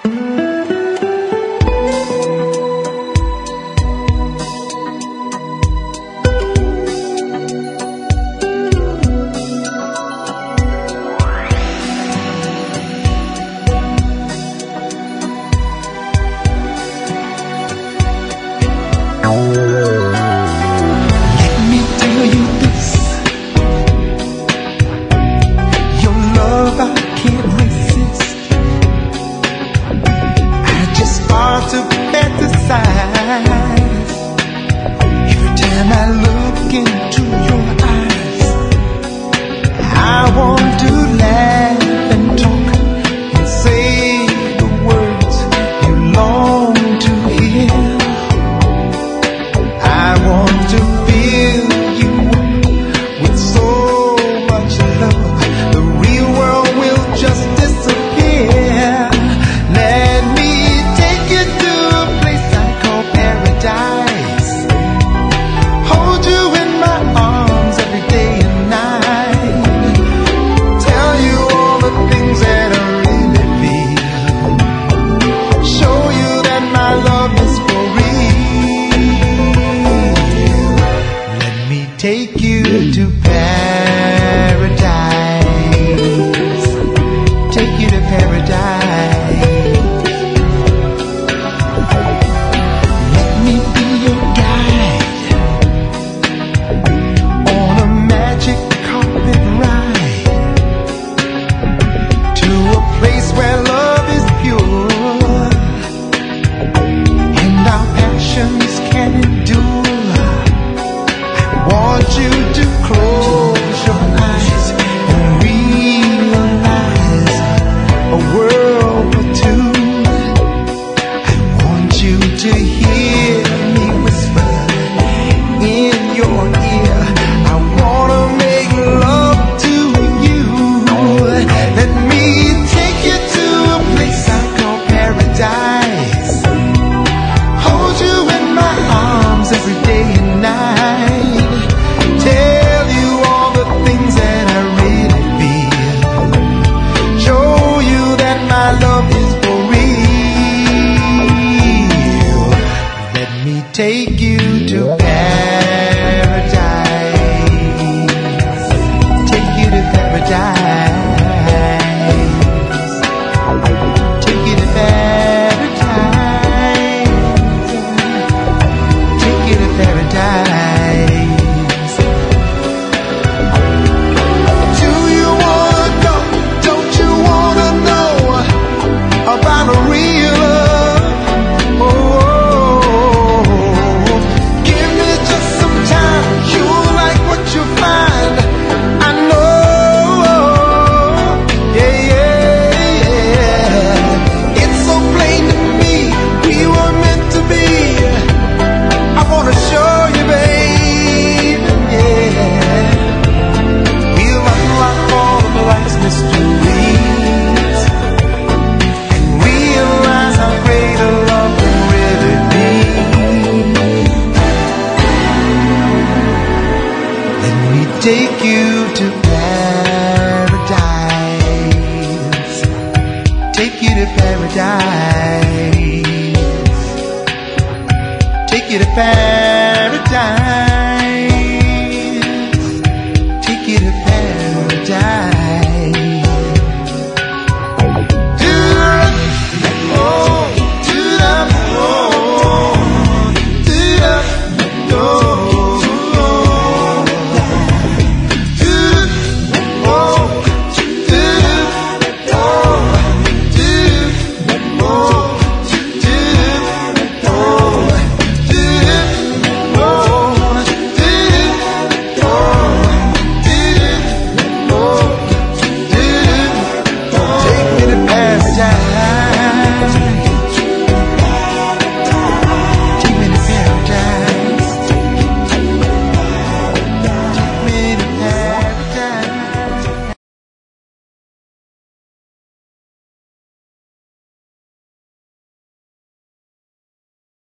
To fantasize every time I look into your eyes. I want to laugh and talk and say the words you long to hear. I want to fill you with so much love, the real world will just disappear. Let me hold you in my arms every day and night. Tell you all the things that I really feel. Show you that my love is for real. Let me take you to paradise. Take you to paradise. Every day and night, tell you all the things that I really feel. Show you that my love is for real. Let me take you to paradise. Take you to paradise. Take you to paradise. Take you to paradise. Take you to paradise. Take you to paradise.